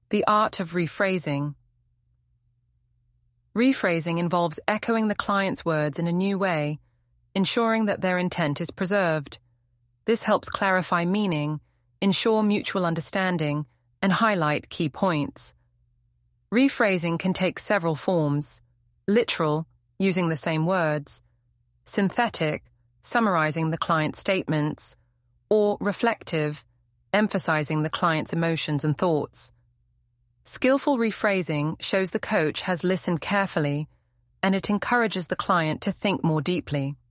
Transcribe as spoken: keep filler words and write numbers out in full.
The art of rephrasing. Rephrasing involves echoing the client's words in a new way, ensuring that their intent is preserved. This helps clarify meaning, ensure mutual understanding, and highlight key points. Rephrasing can take several forms: literal, using the same words; synthetic, summarizing the client's statements; or reflective, emphasizing the client's emotions and thoughts. Skillful rephrasing shows the coach has listened carefully, and it encourages the client to think more deeply.